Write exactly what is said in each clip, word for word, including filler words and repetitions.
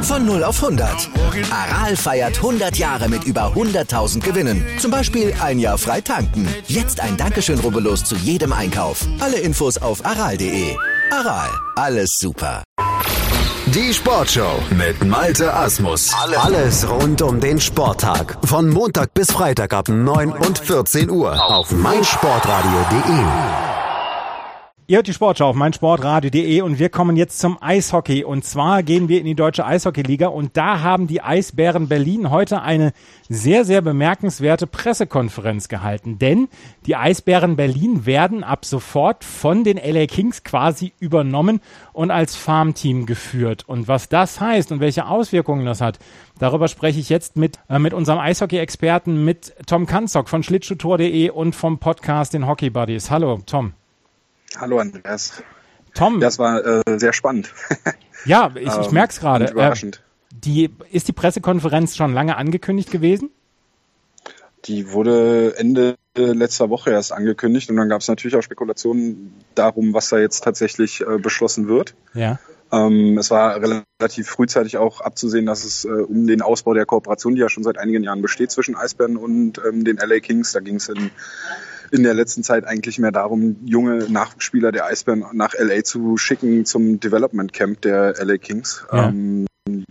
Von null auf hundert. Aral feiert hundert Jahre mit über hunderttausend Gewinnen. Zum Beispiel ein Jahr frei tanken. Jetzt ein Dankeschön, rubbellos zu jedem Einkauf. Alle Infos auf aral punkt de. Aral, alles super. Die Sportshow mit Malte Asmus. Alles rund um den Sporttag. Von Montag bis Freitag ab neun und vierzehn Uhr auf meinsportradio punkt de. Ihr hört die Sportschau auf meinsportradio punkt de und wir kommen jetzt zum Eishockey. Und zwar gehen wir in die Deutsche Eishockeyliga und da haben die Eisbären Berlin heute eine sehr, sehr bemerkenswerte Pressekonferenz gehalten. Denn die Eisbären Berlin werden ab sofort von den L A Kings quasi übernommen und als Farmteam geführt. Und was das heißt und welche Auswirkungen das hat, darüber spreche ich jetzt mit, äh, mit unserem Eishockey-Experten, mit Tom Kanzok von schlittschuhtour punkt de und vom Podcast den Hockey Buddies. Hallo, Tom. Hallo Andreas. Tom. Das war äh, sehr spannend. Ja, ich, ich merke es gerade. Überraschend. Äh, die, ist die Pressekonferenz schon lange angekündigt gewesen? Die wurde Ende letzter Woche erst angekündigt und dann gab es natürlich auch Spekulationen darum, was da jetzt tatsächlich äh, beschlossen wird. Ja. Ähm, es war relativ frühzeitig auch abzusehen, dass es äh, um den Ausbau der Kooperation, die ja schon seit einigen Jahren besteht zwischen Eisbären und ähm, den L A Kings, da ging es in in der letzten Zeit eigentlich mehr darum, junge Nachwuchsspieler der Eisbären nach L A zu schicken zum Development Camp der L A Kings. Ja. Ähm,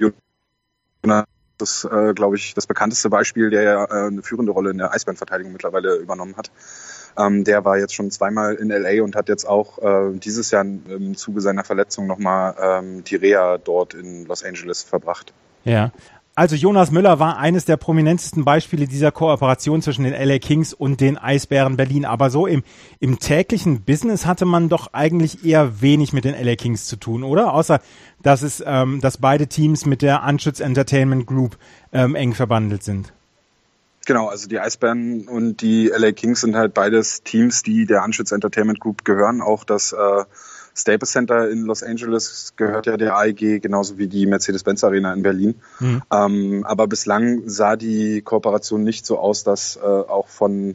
Jonas, das äh, glaube ich, das bekannteste Beispiel, der ja äh, eine führende Rolle in der Eisbärenverteidigung mittlerweile übernommen hat. Ähm, der war jetzt schon zweimal in L A und hat jetzt auch äh, dieses Jahr im Zuge seiner Verletzung nochmal ähm, die Reha dort in Los Angeles verbracht. Ja. Also Jonas Müller war eines der prominentesten Beispiele dieser Kooperation zwischen den L A Kings und den Eisbären Berlin. Aber so im, im täglichen Business hatte man doch eigentlich eher wenig mit den L A Kings zu tun, oder? Außer, dass es, ähm, dass beide Teams mit der Anschütz Entertainment Group ähm, eng verbandelt sind. Genau, also die Eisbären und die L A Kings sind halt beides Teams, die der Anschütz Entertainment Group gehören. Auch das äh, Staples Center in Los Angeles gehört ja der A E G, genauso wie die Mercedes-Benz Arena in Berlin. Mhm. Ähm, aber bislang sah die Kooperation nicht so aus, dass äh, auch von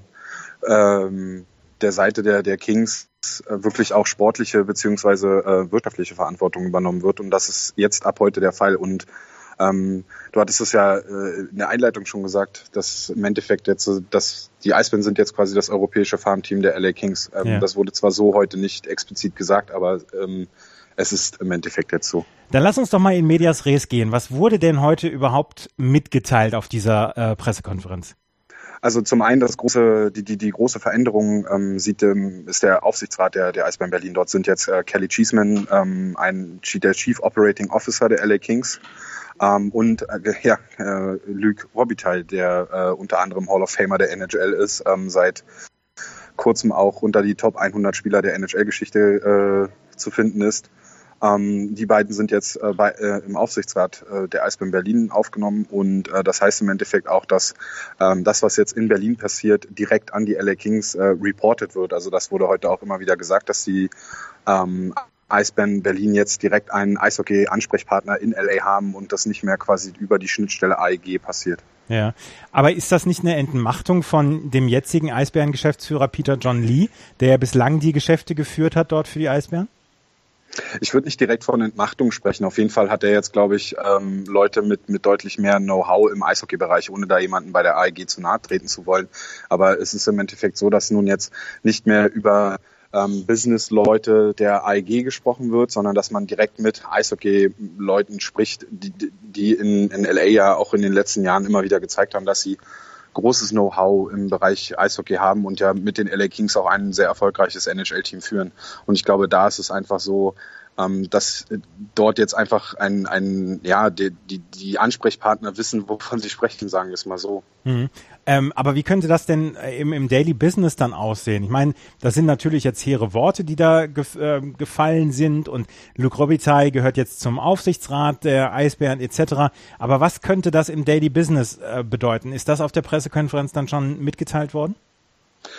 ähm, der Seite der, der Kings äh, wirklich auch sportliche beziehungsweise äh, wirtschaftliche Verantwortung übernommen wird. Und das ist jetzt ab heute der Fall. Und Ähm, du hattest es ja äh, in der Einleitung schon gesagt, dass im Endeffekt jetzt, dass die Eisbären sind jetzt quasi das europäische Farmteam der L A Kings. Ähm, ja. Das wurde zwar so heute nicht explizit gesagt, aber ähm, es ist im Endeffekt jetzt so. Dann lass uns doch mal in medias res gehen. Was wurde denn heute überhaupt mitgeteilt auf dieser äh, Pressekonferenz? Also zum einen das große, die die die große Veränderung ähm, sieht ähm, ist der Aufsichtsrat der der Eisbären Berlin. Dort sind jetzt äh, Kelly Cheeseman, ähm, ein der Chief Operating Officer der L A Kings. Um, und äh, ja, äh, Luc Robitaille, der äh, unter anderem Hall of Famer der N H L ist, ähm, seit kurzem auch unter die Top hundert Spieler der N H L-Geschichte äh, zu finden ist. Ähm, die beiden sind jetzt äh, bei, äh, im Aufsichtsrat äh, der Eisbären Berlin aufgenommen und äh, das heißt im Endeffekt auch, dass ähm, das, was jetzt in Berlin passiert, direkt an die L A Kings äh, reported wird. Also das wurde heute auch immer wieder gesagt, dass die ähm, Eisbären Berlin jetzt direkt einen Eishockey-Ansprechpartner in L A haben und das nicht mehr quasi über die Schnittstelle A E G passiert. Ja, aber ist das nicht eine Entmachtung von dem jetzigen Eisbären-Geschäftsführer Peter John Lee, der ja bislang die Geschäfte geführt hat dort für die Eisbären? Ich würde nicht direkt von Entmachtung sprechen. Auf jeden Fall hat er jetzt, glaube ich, ähm, Leute mit, mit deutlich mehr Know-how im Eishockey-Bereich, ohne da jemanden bei der A E G zu nahe treten zu wollen. Aber es ist im Endeffekt so, dass nun jetzt nicht mehr über ähm, Business-Leute der A E G gesprochen wird, sondern dass man direkt mit Eishockey-Leuten spricht, die, die in, in L A ja auch in den letzten Jahren immer wieder gezeigt haben, dass sie großes Know-how im Bereich Eishockey haben und ja mit den L A Kings auch ein sehr erfolgreiches N H L-Team führen. Und ich glaube, da ist es einfach so, ähm, dass dort jetzt einfach ein, ein ja, die, die, die Ansprechpartner wissen, wovon sie sprechen, sagen wir es mal so. Mhm. Ähm, aber wie könnte das denn im, im Daily Business dann aussehen? Ich meine, das sind natürlich jetzt hehre Worte, die da gef- äh, gefallen sind und Luc Robitaille gehört jetzt zum Aufsichtsrat der Eisbären et cetera. Aber was könnte das im Daily Business äh, bedeuten? Ist das auf der Pressekonferenz dann schon mitgeteilt worden?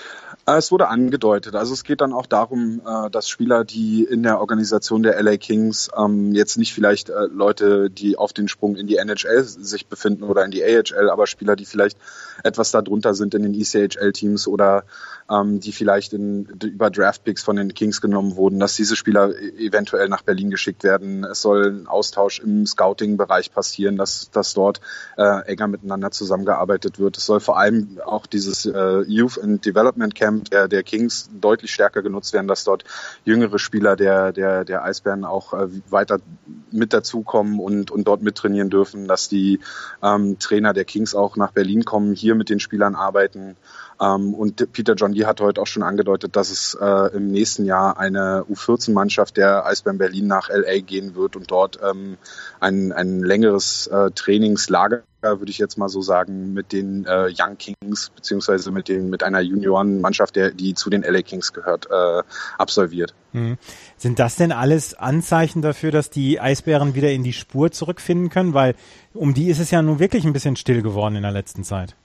Es wurde angedeutet. Also es geht dann auch darum, dass Spieler, die in der Organisation der L A Kings jetzt nicht vielleicht Leute, die auf den Sprung in die N H L sich befinden oder in die A H L, aber Spieler, die vielleicht etwas darunter sind in den E C H L-Teams oder die vielleicht in, über Draftpicks von den Kings genommen wurden, dass diese Spieler eventuell nach Berlin geschickt werden. Es soll ein Austausch im Scouting-Bereich passieren, dass, dass dort äh, enger miteinander zusammengearbeitet wird. Es soll vor allem auch dieses äh, Youth and Development Camp der, der Kings deutlich stärker genutzt werden, dass dort jüngere Spieler der, der, der Eisbären auch äh, weiter mit dazukommen und, und dort mittrainieren dürfen, dass die ähm, Trainer der Kings auch nach Berlin kommen, hier mit den Spielern arbeiten. Um, und Peter John Lee hat heute auch schon angedeutet, dass es äh, im nächsten Jahr eine U vierzehn Mannschaft der Eisbären Berlin nach L A gehen wird und dort ähm, ein, ein längeres äh, Trainingslager, würde ich jetzt mal so sagen, mit den äh, Young Kings beziehungsweise mit den mit einer Juniorenmannschaft, der die zu den L A Kings gehört, äh, absolviert. Hm. Sind das denn alles Anzeichen dafür, dass die Eisbären wieder in die Spur zurückfinden können? Weil um die ist es ja nun wirklich ein bisschen still geworden in der letzten Zeit.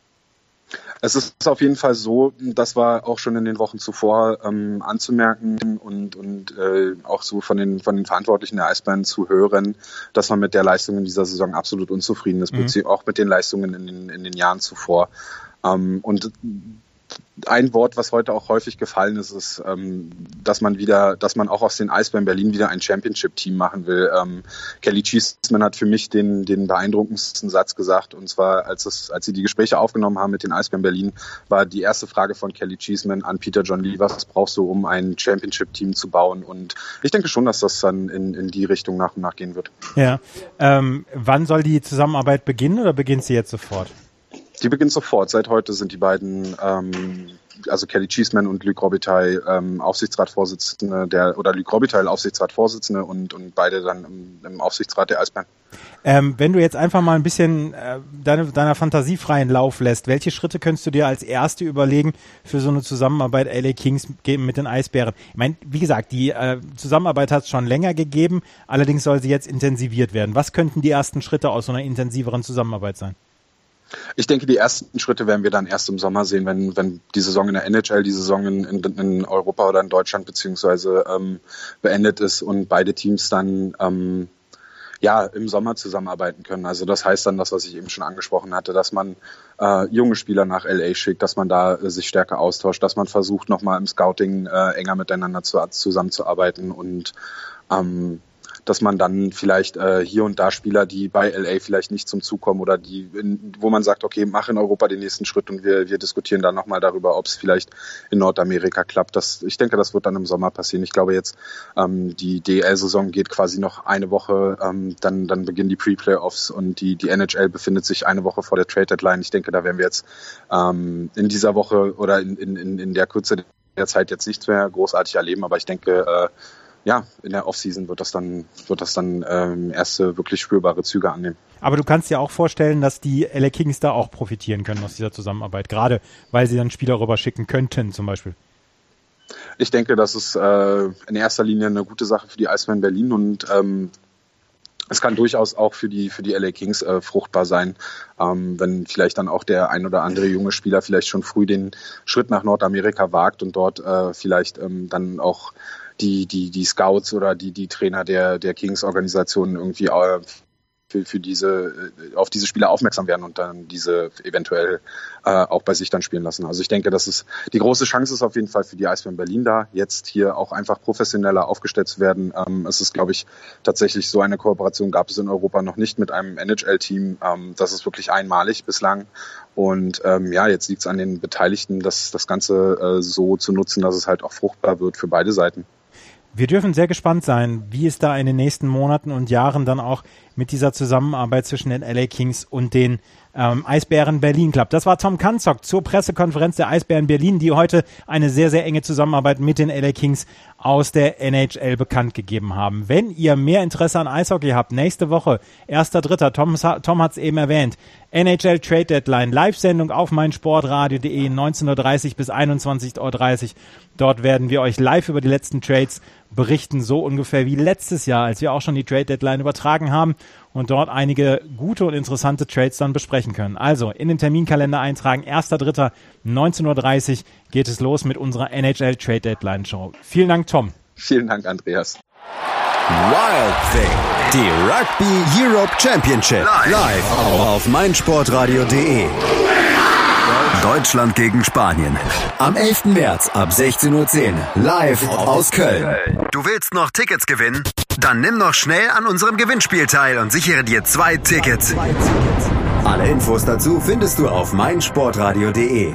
Es ist auf jeden Fall so, das war auch schon in den Wochen zuvor ähm, anzumerken und, und äh, auch so von den, von den Verantwortlichen der Eisbären zu hören, dass man mit der Leistung in dieser Saison absolut unzufrieden ist, mhm. auch mit den Leistungen in den, in den Jahren zuvor. Ähm, und ein Wort, was heute auch häufig gefallen ist, ist, ähm, dass man wieder, dass man auch aus den Eisbären Berlin wieder ein Championship-Team machen will. Ähm, Kelly Cheeseman hat für mich den, den beeindruckendsten Satz gesagt, und zwar, als es, als sie die Gespräche aufgenommen haben mit den Eisbären Berlin, war die erste Frage von Kelly Cheeseman an Peter John Lee: Was brauchst du, um ein Championship-Team zu bauen? Und ich denke schon, dass das dann in, in die Richtung nach und nach gehen wird. Ja. Ähm, wann soll die Zusammenarbeit beginnen oder beginnt sie jetzt sofort? Die beginnt sofort. Seit heute sind die beiden, ähm, also Kelly Cheeseman und Luc Robitaille, ähm, Aufsichtsratsvorsitzende der, oder Luc Robitaille Aufsichtsratsvorsitzende und, und beide dann im, im Aufsichtsrat der Eisbären. Ähm, wenn du jetzt einfach mal ein bisschen äh, deine, deiner Fantasie freien Lauf lässt, welche Schritte könntest du dir als erste überlegen für so eine Zusammenarbeit L A Kings mit den Eisbären? Ich meine, wie gesagt, die äh, Zusammenarbeit hat es schon länger gegeben, allerdings soll sie jetzt intensiviert werden. Was könnten die ersten Schritte aus so einer intensiveren Zusammenarbeit sein? Ich denke, die ersten Schritte werden wir dann erst im Sommer sehen, wenn, wenn die Saison in der N H L, die Saison in, in, in Europa oder in Deutschland beziehungsweise ähm, beendet ist und beide Teams dann ähm, ja im Sommer zusammenarbeiten können. Also das heißt dann das, was ich eben schon angesprochen hatte, dass man äh, junge Spieler nach L A schickt, dass man da äh, sich stärker austauscht, dass man versucht, nochmal im Scouting äh, enger miteinander zu, zusammenzuarbeiten und ähm, dass man dann vielleicht äh, hier und da Spieler, die bei L A vielleicht nicht zum Zug kommen oder die, in, wo man sagt, okay, mach in Europa den nächsten Schritt und wir, wir diskutieren dann nochmal darüber, ob es vielleicht in Nordamerika klappt. Das, ich denke, das wird dann im Sommer passieren. Ich glaube jetzt, ähm, die D E L-Saison geht quasi noch eine Woche, ähm, dann, dann beginnen die Pre-Playoffs und die, die N H L befindet sich eine Woche vor der Trade-Deadline. Ich denke, da werden wir jetzt ähm, in dieser Woche oder in, in, in der Kürze der Zeit jetzt nichts mehr großartig erleben, aber ich denke, äh, ja, in der Offseason wird das dann, wird das dann ähm, erste wirklich spürbare Züge annehmen. Aber du kannst dir auch vorstellen, dass die L A Kings da auch profitieren können aus dieser Zusammenarbeit, gerade weil sie dann Spieler rüber schicken könnten zum Beispiel. Ich denke, das ist äh, in erster Linie eine gute Sache für die Eisbären Berlin und ähm, es kann durchaus auch für die für die L A Kings äh, fruchtbar sein, ähm, wenn vielleicht dann auch der ein oder andere junge Spieler vielleicht schon früh den Schritt nach Nordamerika wagt und dort äh, vielleicht ähm, dann auch die die die Scouts oder die die Trainer der der Kings-Organisationen irgendwie äh, für, für diese auf diese Spieler aufmerksam werden und dann diese eventuell äh, auch bei sich dann spielen lassen. Also ich denke, dass es die große Chance ist auf jeden Fall für die Eisbären Berlin da, jetzt hier auch einfach professioneller aufgestellt zu werden. Ähm, es ist, glaube ich, tatsächlich so eine Kooperation gab es in Europa noch nicht mit einem N H L-Team. Ähm, das ist wirklich einmalig bislang. Und ähm, ja, jetzt liegt es an den Beteiligten, das, das Ganze äh, so zu nutzen, dass es halt auch fruchtbar wird für beide Seiten. Wir dürfen sehr gespannt sein, wie es da in den nächsten Monaten und Jahren dann auch mit dieser Zusammenarbeit zwischen den L A Kings und den ähm, Eisbären Berlin klappt. Das war Tom Kanzok zur Pressekonferenz der Eisbären Berlin, die heute eine sehr, sehr enge Zusammenarbeit mit den L A Kings aus der N H L bekannt gegeben haben. Wenn ihr mehr Interesse an Eishockey habt, nächste Woche, erster dritter Tom, Tom hat es eben erwähnt, N H L Trade Deadline, Live-Sendung auf meinsportradio punkt de, neunzehn Uhr dreißig bis einundzwanzig Uhr dreißig. Dort werden wir euch live über die letzten Trades berichten, so ungefähr wie letztes Jahr, als wir auch schon die Trade Deadline übertragen haben. und dort einige gute und interessante Trades dann besprechen können. Also in den Terminkalender eintragen, erster dritter neunzehn Uhr dreißig geht es los mit unserer N H L Trade Deadline Show. Vielen Dank, Tom. Vielen Dank, Andreas. Wild Thing, die Rugby Europe Championship, live auf meinsportradio punkt de. Deutschland gegen Spanien. Am elften März ab sechzehn Uhr zehn, live aus Köln. Du willst noch Tickets gewinnen? Dann nimm noch schnell an unserem Gewinnspiel teil und sichere dir zwei Tickets. Alle Infos dazu findest du auf meinsportradio punkt de.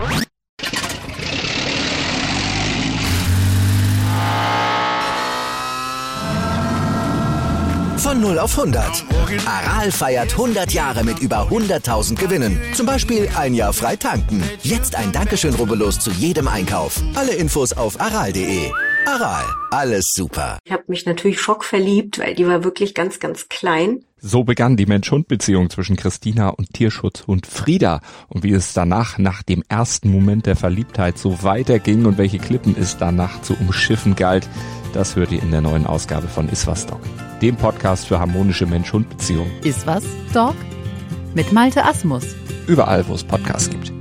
Von null auf hundert. Aral feiert hundert Jahre mit über hunderttausend Gewinnen. Zum Beispiel ein Jahr frei tanken. Jetzt ein Dankeschön, rubbellos zu jedem Einkauf. Alle Infos auf aral punkt de. Aral, alles super. Ich habe mich natürlich schockverliebt, weil die war wirklich ganz, ganz klein. So begann die Mensch-Hund-Beziehung zwischen Christina und Tierschutzhund Frieda. Und wie es danach, nach dem ersten Moment der Verliebtheit, so weiterging und welche Klippen es danach zu umschiffen galt, das hört ihr in der neuen Ausgabe von Iswas Dog, dem Podcast für harmonische Mensch-Hund-Beziehungen. Iswas Dog? Mit Malte Asmus. Überall, wo es Podcasts gibt.